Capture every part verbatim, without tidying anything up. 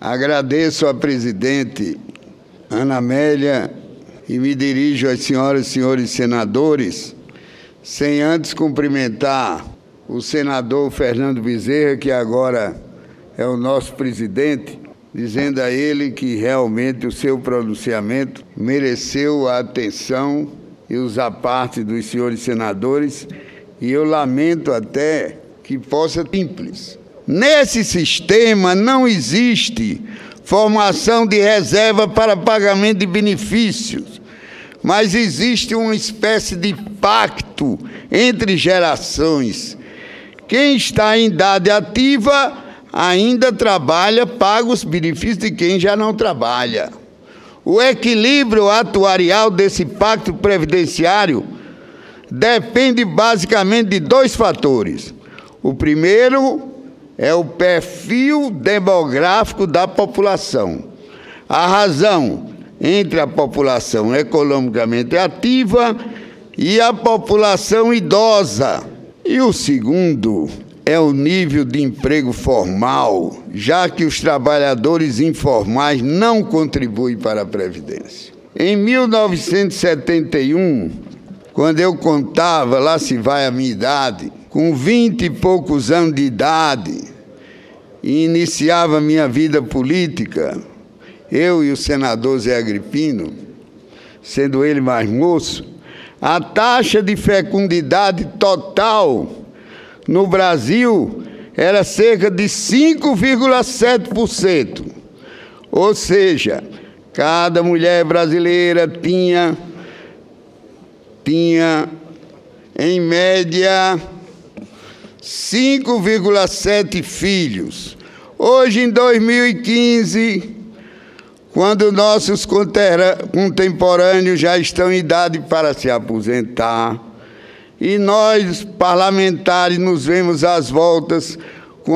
Agradeço à presidente Ana Amélia e me dirijo às senhoras e senhores senadores, sem antes cumprimentar o senador Fernando Bezerra, que agora é o nosso presidente, dizendo a ele que realmente o seu pronunciamento mereceu a atenção e os aparte dos senhores senadores, e eu lamento até que possa simples. Nesse sistema não existe formação de reserva para pagamento de benefícios, mas existe uma espécie de pacto entre gerações. Quem está em idade ativa ainda trabalha, paga os benefícios de quem já não trabalha. O equilíbrio atuarial desse pacto previdenciário depende basicamente de dois fatores. O primeiro é o perfil demográfico da população. A razão entre a população economicamente ativa e a população idosa. E o segundo é o nível de emprego formal, já que os trabalhadores informais não contribuem para a Previdência. Em mil novecentos e setenta e um, quando eu contava, lá se vai a minha idade, com vinte e poucos anos de idade, e iniciava minha vida política, eu e o senador Zé Agripino, sendo ele mais moço, a taxa de fecundidade total no Brasil era cerca de cinco vírgula sete por cento. Ou seja, cada mulher brasileira tinha, tinha em média, cinco vírgula sete filhos. Hoje, em dois mil e quinze, quando nossos contemporâneos já estão em idade para se aposentar, e nós, parlamentares, nos vemos às voltas com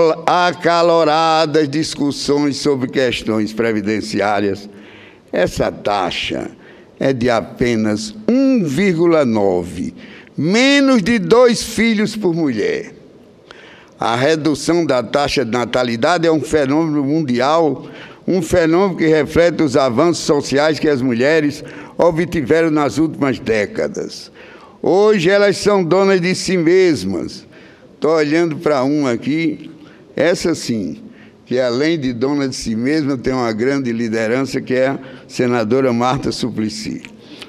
acaloradas discussões sobre questões previdenciárias, essa taxa é de apenas um vírgula nove, menos de dois filhos por mulher. A redução da taxa de natalidade é um fenômeno mundial, um fenômeno que reflete os avanços sociais que as mulheres obtiveram nas últimas décadas. Hoje elas são donas de si mesmas. Estou olhando para uma aqui, essa sim, que além de dona de si mesma, tem uma grande liderança, que é a senadora Marta Suplicy.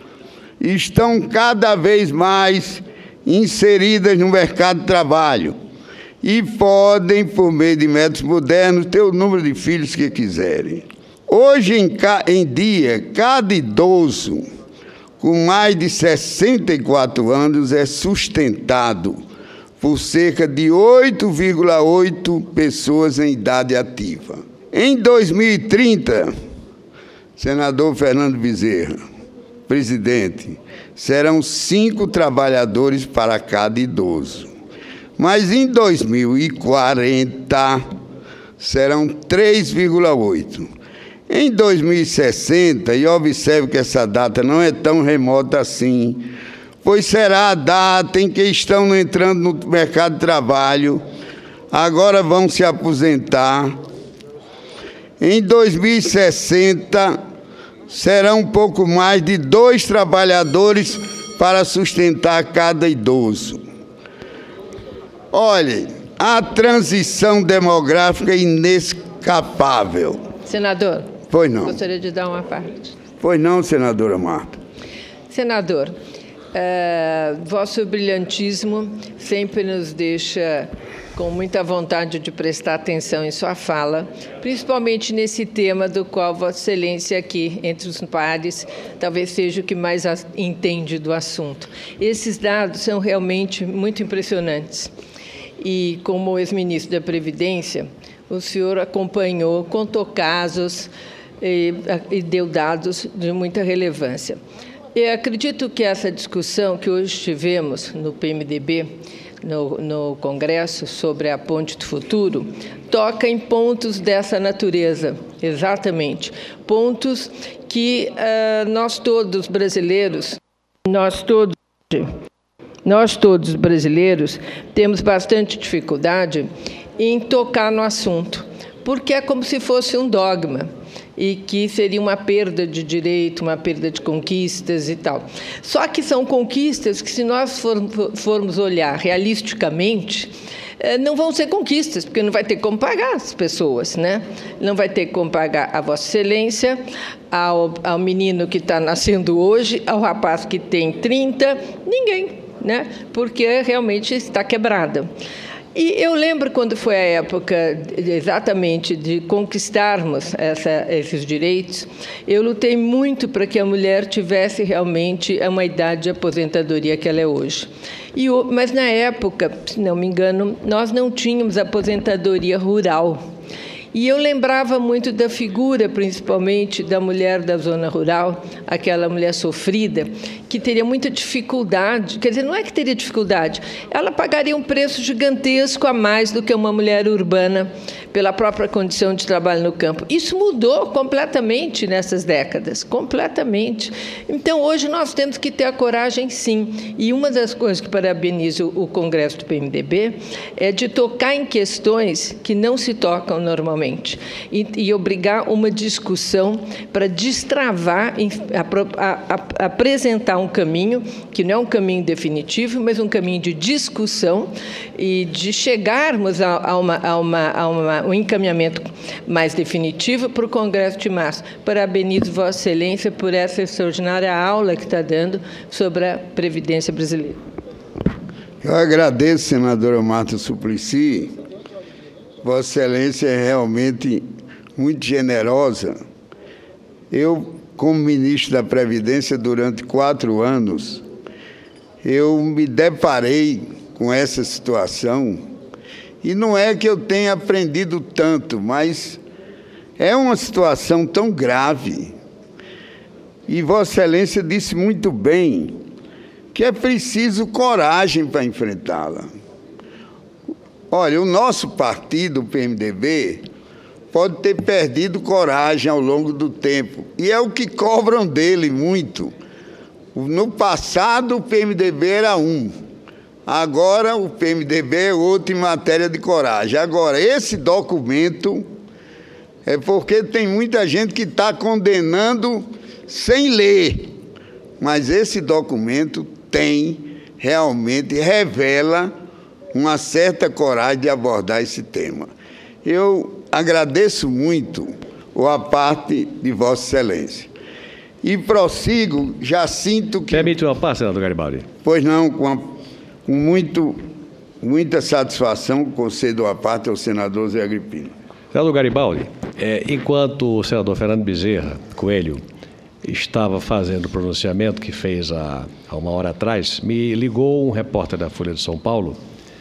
Estão cada vez mais inseridas no mercado de trabalho e podem, por meio de métodos modernos, ter o número de filhos que quiserem. Hoje em, em dia, cada idoso com mais de sessenta e quatro anos é sustentado por cerca de oito vírgula oito pessoas em idade ativa. Em dois mil e trinta, senador Fernando Bezerra, presidente, serão cinco trabalhadores para cada idoso. Mas em dois mil e quarenta, serão três vírgula oito. Em dois mil e sessenta, e observe que essa data não é tão remota assim, pois será a data em que estão entrando no mercado de trabalho, agora vão se aposentar. Em dois mil e sessenta, serão um pouco mais de dois trabalhadores para sustentar cada idoso. Olhe, a transição demográfica é inescapável. Senador, pois não. Gostaria de dar uma parte. Pois não, senadora Marta. Senador, é, vosso brilhantismo sempre nos deixa com muita vontade de prestar atenção em sua fala, principalmente nesse tema do qual Vossa Excelência aqui, entre os pares, talvez seja o que mais entende do assunto. Esses dados são realmente muito impressionantes. E, como ex-ministro da Previdência, o senhor acompanhou, contou casos e, e deu dados de muita relevância. Eu acredito que essa discussão que hoje tivemos no P M D B, no, no Congresso, sobre a Ponte do Futuro, toca em pontos dessa natureza, exatamente. Pontos que uh, nós todos brasileiros, nós todos, nós todos brasileiros, temos bastante dificuldade em tocar no assunto, porque é como se fosse um dogma e que seria uma perda de direito, uma perda de conquistas e tal. Só que são conquistas que, se nós formos olhar realisticamente, não vão ser conquistas, porque não vai ter como pagar as pessoas, né? Não vai ter como pagar a Vossa Excelência, ao, ao menino que está nascendo hoje, ao rapaz que tem trinta, ninguém, né? Porque realmente está quebrada. E eu lembro quando foi a época exatamente de conquistarmos essa, esses direitos, eu lutei muito para que a mulher tivesse realmente uma idade de aposentadoria que ela é hoje. E, mas, na época, se não me engano, nós não tínhamos aposentadoria rural. E eu lembrava muito da figura, principalmente, da mulher da zona rural, aquela mulher sofrida, que teria muita dificuldade, quer dizer, não é que teria dificuldade, ela pagaria um preço gigantesco a mais do que uma mulher urbana, pela própria condição de trabalho no campo. Isso mudou completamente nessas décadas, completamente. Então, hoje nós temos que ter a coragem, sim. E uma das coisas que parabenizo o Congresso do P M D B é de tocar em questões que não se tocam normalmente e, e obrigar uma discussão para destravar, a, a, a, apresentar um caminho que não é um caminho definitivo, mas um caminho de discussão e de chegarmos a, a, uma, a, uma, a uma um encaminhamento mais definitivo para o Congresso de março. Parabenizo Vossa Excelência por essa extraordinária aula que está dando sobre a Previdência brasileira. Eu agradeço, senadora Marta Suplicy. Vossa Excelência é realmente muito generosa. Eu, como ministro da Previdência durante quatro anos, eu me deparei com essa situação. E não é que eu tenha aprendido tanto, mas é uma situação tão grave. E Vossa Excelência disse muito bem que é preciso coragem para enfrentá-la. Olha, o nosso partido, o P M D B, pode ter perdido coragem ao longo do tempo. E é o que cobram dele muito. No passado, o P M D B era um. Agora, o P M D B é outro em matéria de coragem. Agora, esse documento é porque tem muita gente que está condenando sem ler. Mas esse documento tem, realmente, revela uma certa coragem de abordar esse tema. Eu agradeço muito a parte de Vossa Excelência. E prossigo, já sinto que... Permite uma parte, senador Garibaldi? Pois não, com a... Com muito, muita satisfação, concedo a parte ao senador Zé Agripino. Senador Garibaldi, é, enquanto o senador Fernando Bezerra Coelho estava fazendo o pronunciamento que fez há, há uma hora atrás, me ligou um repórter da Folha de São Paulo,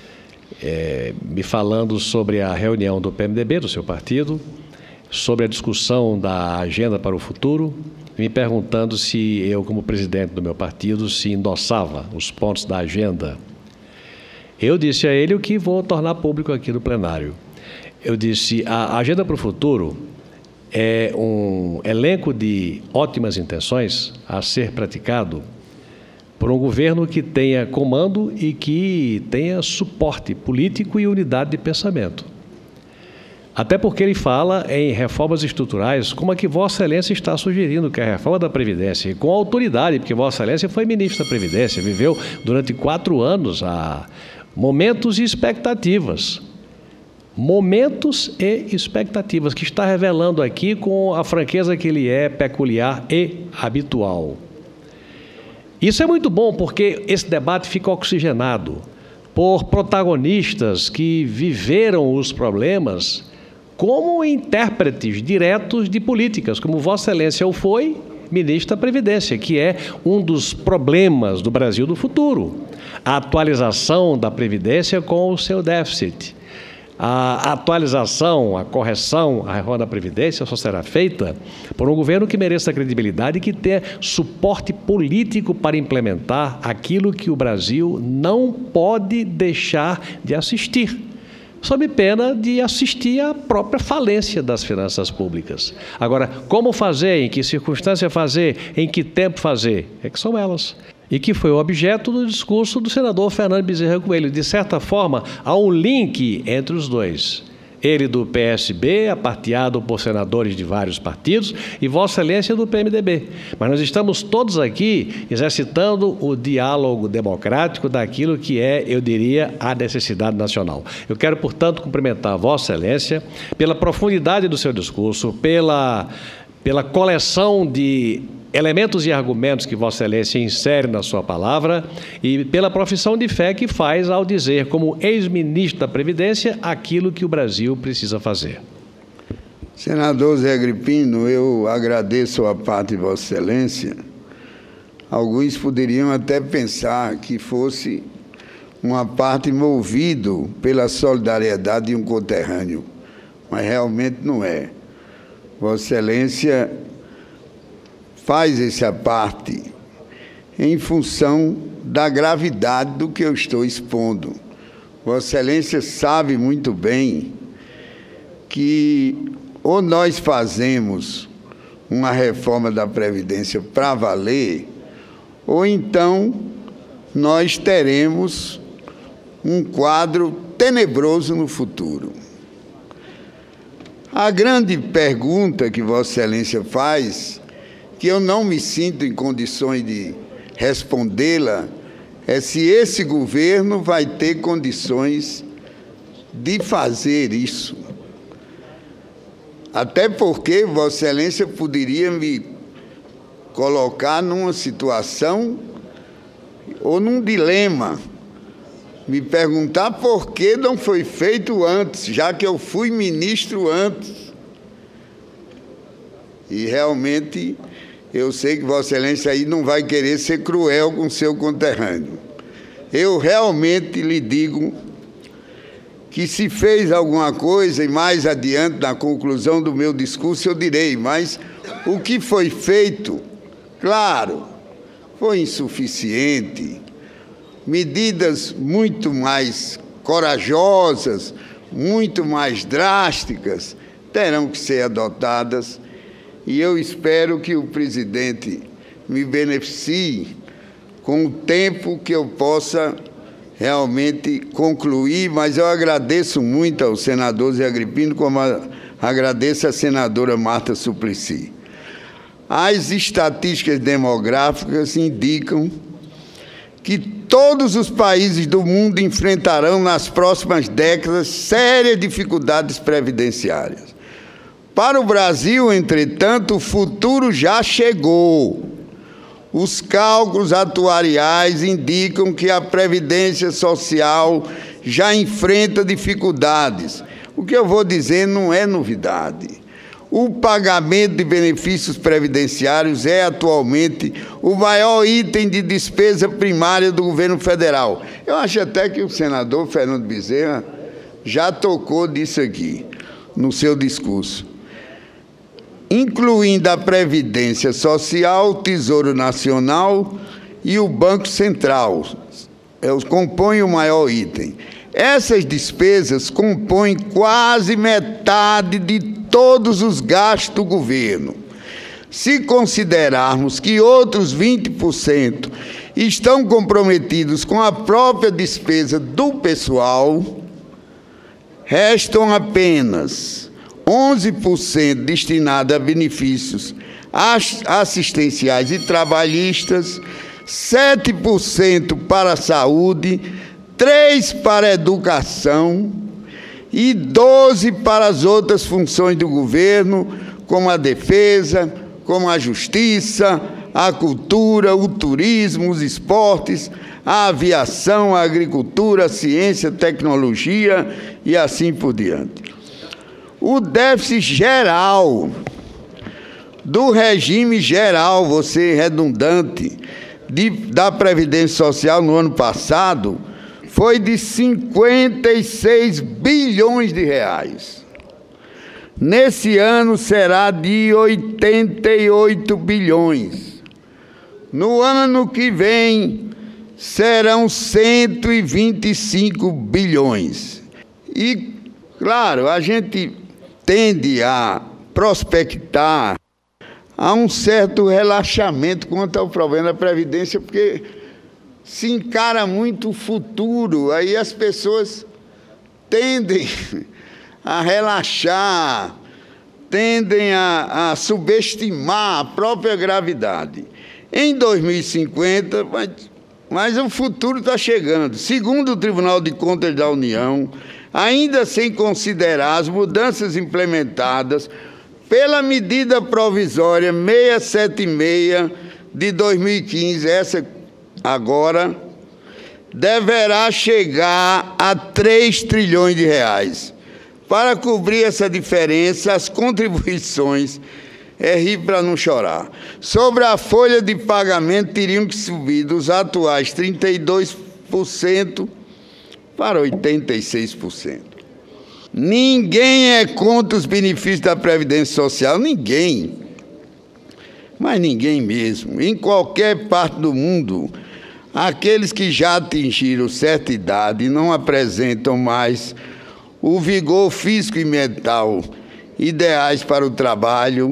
é, me falando sobre a reunião do P M D B, do seu partido, sobre a discussão da agenda para o futuro, me perguntando se eu, como presidente do meu partido, se endossava os pontos da agenda. Eu disse a ele o que vou tornar público aqui no plenário. Eu disse, a agenda para o futuro é um elenco de ótimas intenções a ser praticado por um governo que tenha comando e que tenha suporte político e unidade de pensamento. Até porque ele fala em reformas estruturais, como a que Vossa Excelência está sugerindo, que é a reforma da Previdência, e com autoridade, porque Vossa Excelência foi ministro da Previdência, viveu durante quatro anos a momentos e expectativas. Momentos e expectativas, que está revelando aqui com a franqueza que ele é peculiar e habitual. Isso é muito bom, porque esse debate fica oxigenado por protagonistas que viveram os problemas como intérpretes diretos de políticas, como Vossa Excelência o foi, ministro da Previdência, que é um dos problemas do Brasil do futuro. A atualização da Previdência com o seu déficit. A atualização, a correção, a reforma da Previdência só será feita por um governo que mereça credibilidade e que tenha suporte político para implementar aquilo que o Brasil não pode deixar de assistir, sob pena de assistir à própria falência das finanças públicas. Agora, como fazer, em que circunstância fazer, em que tempo fazer, é que são elas. E que foi o objeto do discurso do senador Fernando Bezerra Coelho. De certa forma, há um link entre os dois. ele do P S B, aparteado por senadores de vários partidos, e Vossa Excelência do P M D B. Mas nós estamos todos aqui exercitando o diálogo democrático daquilo que é, eu diria, a necessidade nacional. Eu quero, portanto, cumprimentar Vossa Excelência pela profundidade do seu discurso, pela, pela coleção de elementos e argumentos que Vossa Excelência insere na sua palavra e pela profissão de fé que faz ao dizer, como ex-ministro da Previdência, aquilo que o Brasil precisa fazer. Senador Zé Agripino, eu agradeço a parte de Vossa Excelência. Alguns poderiam até pensar que fosse uma parte movido pela solidariedade de um conterrâneo, mas realmente não é. Vossa Excelência faz essa parte em função da gravidade do que eu estou expondo. Vossa Excelência sabe muito bem que ou nós fazemos uma reforma da Previdência para valer, ou então nós teremos um quadro tenebroso no futuro. A grande pergunta que Vossa Excelência faz, que eu não me sinto em condições de respondê-la, é se esse governo vai ter condições de fazer isso. Até porque Vossa Excelência poderia me colocar numa situação ou num dilema, me perguntar por que não foi feito antes, já que eu fui ministro antes. E realmente eu sei que Vossa Excelência aí não vai querer ser cruel com seu conterrâneo. Eu realmente lhe digo que se fez alguma coisa, e mais adiante, na conclusão do meu discurso, eu direi, mas o que foi feito, claro, foi insuficiente. Medidas muito mais corajosas, muito mais drásticas, terão que ser adotadas. E eu espero que o presidente me beneficie com o tempo que eu possa realmente concluir, mas eu agradeço muito ao senador Zé Agripino, como agradeço à senadora Marta Suplicy. As estatísticas demográficas indicam que todos os países do mundo enfrentarão nas próximas décadas sérias dificuldades previdenciárias. Para o Brasil, entretanto, o futuro já chegou. Os cálculos atuariais indicam que a Previdência Social já enfrenta dificuldades. O que eu vou dizer não é novidade. O pagamento de benefícios previdenciários é atualmente o maior item de despesa primária do governo federal. Eu acho até que o senador Fernando Bezerra já tocou disso aqui no seu discurso. Incluindo a Previdência Social, o Tesouro Nacional e o Banco Central. Compõem o maior item. Essas despesas compõem quase metade de todos os gastos do governo. Se considerarmos que outros vinte por cento estão comprometidos com a própria despesa do pessoal, restam apenas onze por cento destinado a benefícios assistenciais e trabalhistas, sete por cento para a saúde, três por cento para a educação e doze por cento para as outras funções do governo, como a defesa, como a justiça, a cultura, o turismo, os esportes, a aviação, a agricultura, a ciência, a tecnologia e assim por diante. O déficit geral, do regime geral, vou ser redundante, de, da Previdência Social no ano passado, foi de cinquenta e seis bilhões de reais. Nesse ano será de oitenta e oito bilhões. No ano que vem serão cento e vinte e cinco bilhões. E, claro, a gente tende a prospectar a um certo relaxamento quanto ao problema da Previdência, porque se encara muito o futuro, aí as pessoas tendem a relaxar, tendem a, a subestimar a própria gravidade. Em dois mil e cinquenta, mas, mas o futuro está chegando. Segundo o Tribunal de Contas da União, ainda sem considerar as mudanças implementadas pela medida provisória seiscentos e setenta e seis de dois mil e quinze, essa agora, deverá chegar a três trilhões de reais. Para cobrir essa diferença, as contribuições, é rir para não chorar, sobre a folha de pagamento teriam que subir dos atuais trinta e dois por cento para oitenta e seis por cento. Ninguém é contra os benefícios da Previdência Social, ninguém. Mas ninguém mesmo. Em qualquer parte do mundo, aqueles que já atingiram certa idade e não apresentam mais o vigor físico e mental ideais para o trabalho,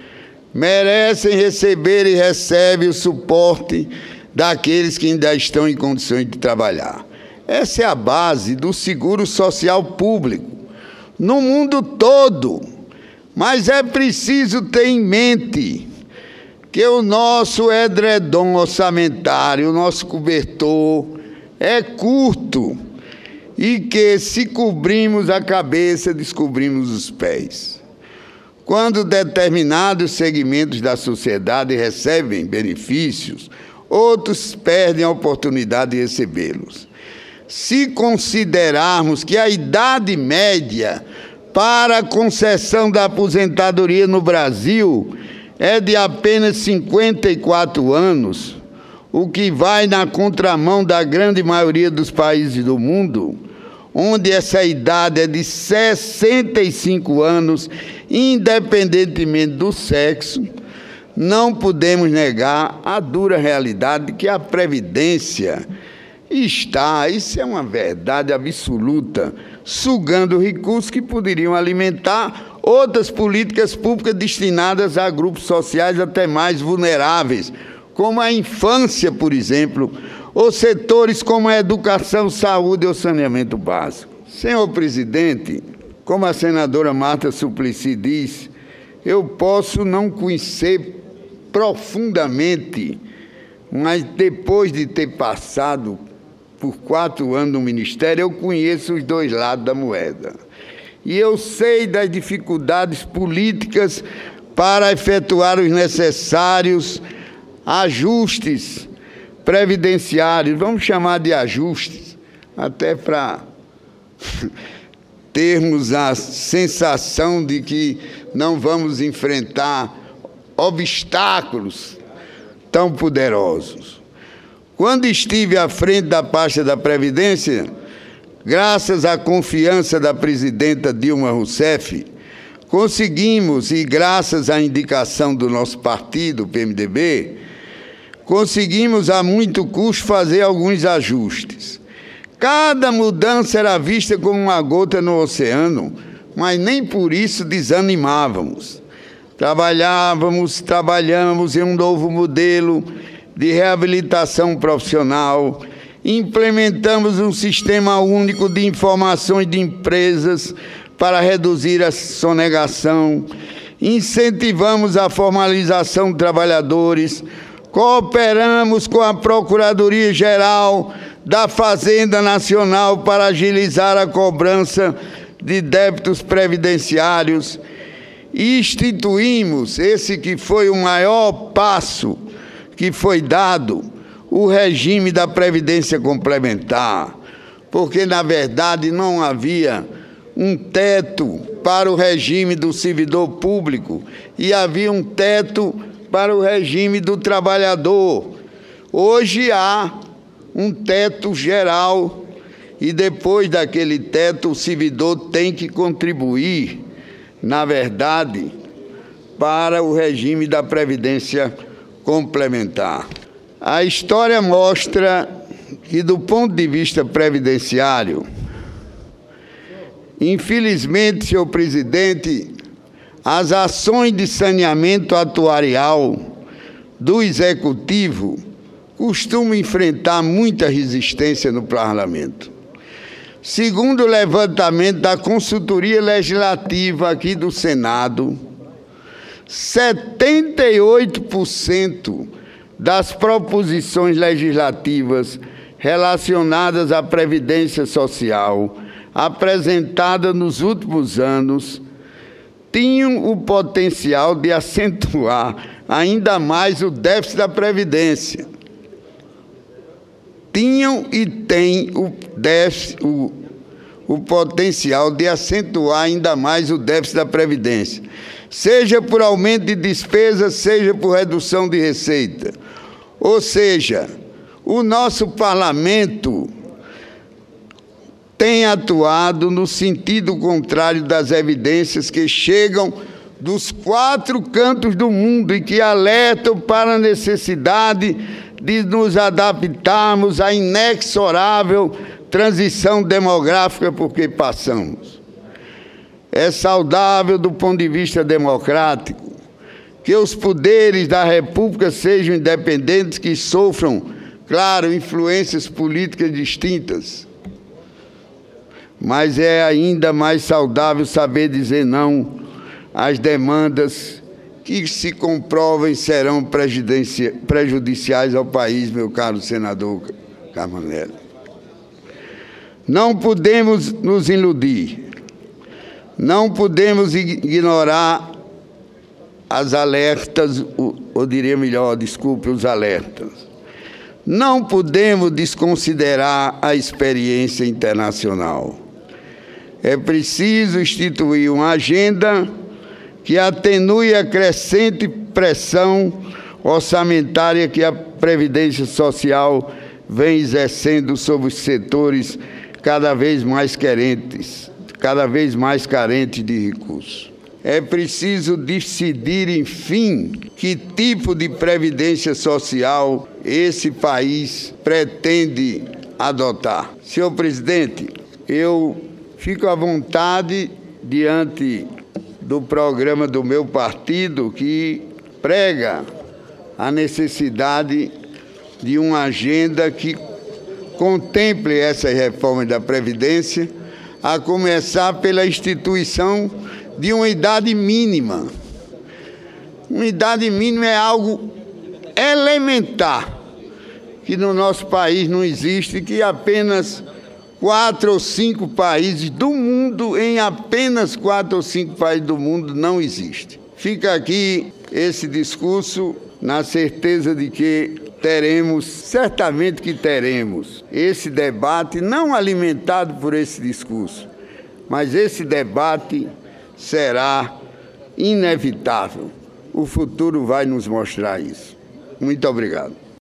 merecem receber e recebem o suporte daqueles que ainda estão em condições de trabalhar. Essa é a base do seguro social público no mundo todo. Mas é preciso ter em mente que o nosso edredom orçamentário, o nosso cobertor, é curto e que, se cobrimos a cabeça, descobrimos os pés. Quando determinados segmentos da sociedade recebem benefícios, outros perdem a oportunidade de recebê-los. Se considerarmos que a idade média para a concessão da aposentadoria no Brasil é de apenas cinquenta e quatro anos, o que vai na contramão da grande maioria dos países do mundo, onde essa idade é de sessenta e cinco anos, independentemente do sexo, não podemos negar a dura realidade de que a Previdência está, isso é uma verdade absoluta, sugando recursos que poderiam alimentar outras políticas públicas destinadas a grupos sociais até mais vulneráveis, como a infância, por exemplo, ou setores como a educação, saúde ou saneamento básico. Senhor presidente, como a senadora Marta Suplicy diz, eu posso não conhecer profundamente, mas depois de ter passado por quatro anos no Ministério, eu conheço os dois lados da moeda. E eu sei das dificuldades políticas para efetuar os necessários ajustes previdenciários, vamos chamar de ajustes, até para termos a sensação de que não vamos enfrentar obstáculos tão poderosos. Quando estive à frente da pasta da Previdência, graças à confiança da presidenta Dilma Rousseff, conseguimos, e graças à indicação do nosso partido, o P M D B, conseguimos a muito custo fazer alguns ajustes. Cada mudança era vista como uma gota no oceano, mas nem por isso desanimávamos. Trabalhávamos, trabalhamos em um novo modelo de reabilitação profissional, implementamos um sistema único de informações de empresas para reduzir a sonegação, incentivamos a formalização de trabalhadores, cooperamos com a Procuradoria-Geral da Fazenda Nacional para agilizar a cobrança de débitos previdenciários e instituímos, esse que foi o maior passo que foi dado, o regime da Previdência Complementar, porque, na verdade, não havia um teto para o regime do servidor público e havia um teto para o regime do trabalhador. Hoje há um teto geral e, depois daquele teto, o servidor tem que contribuir, na verdade, para o regime da Previdência Complementar. A história mostra que, do ponto de vista previdenciário, infelizmente, senhor presidente, as ações de saneamento atuarial do Executivo costumam enfrentar muita resistência no Parlamento. Segundo o levantamento da consultoria legislativa aqui do Senado, setenta e oito por cento das proposições legislativas relacionadas à Previdência Social apresentadas nos últimos anos tinham o potencial de acentuar ainda mais o déficit da Previdência. Tinham e têm o, déficit, o, o potencial de acentuar ainda mais o déficit da Previdência, seja por aumento de despesas, seja por redução de receita. Ou seja, o nosso parlamento tem atuado no sentido contrário das evidências que chegam dos quatro cantos do mundo e que alertam para a necessidade de nos adaptarmos à inexorável transição demográfica por que passamos. É saudável do ponto de vista democrático que os poderes da República sejam independentes, que sofram, claro, influências políticas distintas. Mas é ainda mais saudável saber dizer não às demandas que, se comprovem, serão prejudiciais ao país, meu caro senador Carmanelli. Não podemos nos iludir, não podemos ignorar as alertas, ou diria melhor, desculpe, os alertas. Não podemos desconsiderar a experiência internacional. É preciso instituir uma agenda que atenue a crescente pressão orçamentária que a Previdência Social vem exercendo sobre os setores cada vez mais carentes, cada vez mais carentes de recursos. É preciso decidir, enfim, que tipo de previdência social esse país pretende adotar. Senhor presidente, eu fico à vontade diante do programa do meu partido, que prega a necessidade de uma agenda que contemple essa reforma da Previdência, a começar pela instituição de uma idade mínima. Uma idade mínima é algo elementar, que no nosso país não existe, que apenas quatro ou cinco países do mundo, em apenas quatro ou cinco países do mundo, não existe. Fica aqui esse discurso na certeza de que teremos, certamente que teremos, esse debate, não alimentado por esse discurso, mas esse debate será inevitável. O futuro vai nos mostrar isso. Muito obrigado.